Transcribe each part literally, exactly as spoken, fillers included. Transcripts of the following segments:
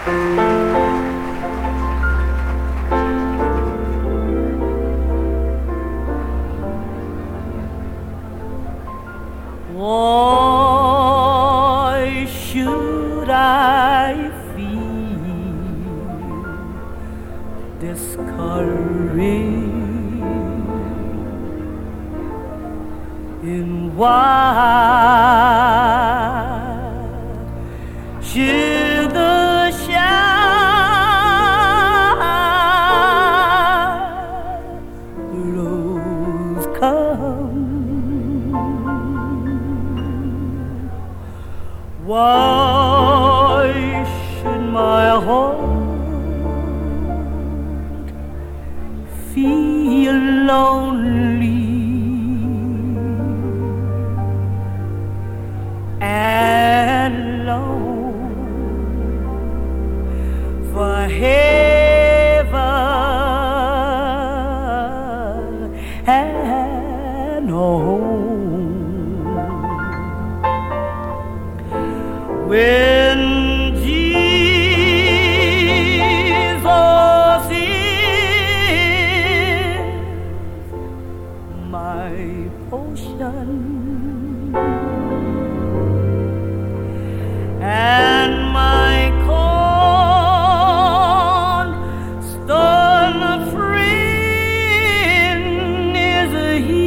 Why should I feel discouraged? And why should the shadows come? Why should my heart feel lonely and long for heaven and home? When Jesus is my portion and my constant friend is He,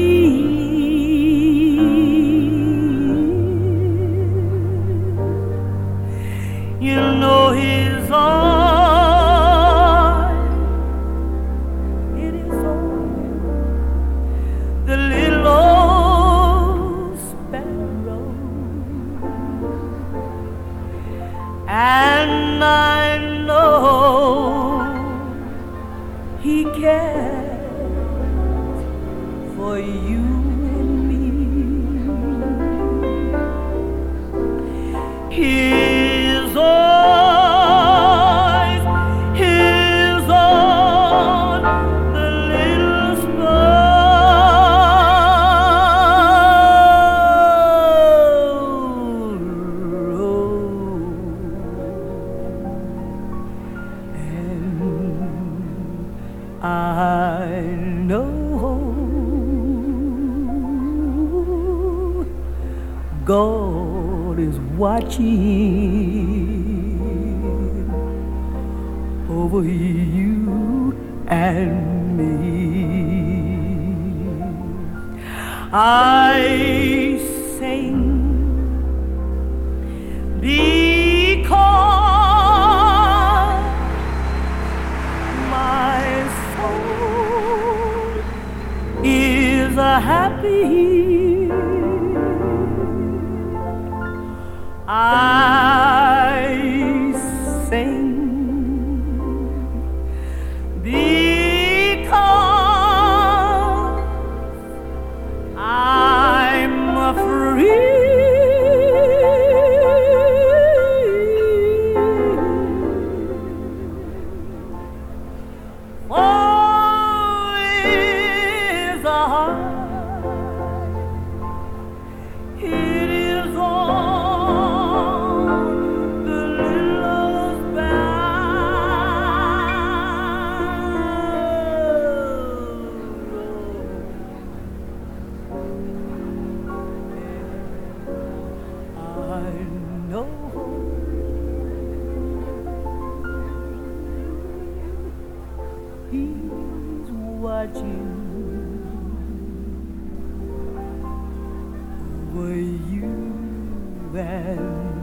you know His eye, it is on the little old sparrow, and I know He cares for you and me. His eyes, His on the little sparrow, and I know God is watching over you and me. I sing because my soul is a happy. I sing because I'm free. For is a heart, it is on the little sparrow. I know He's watching over you and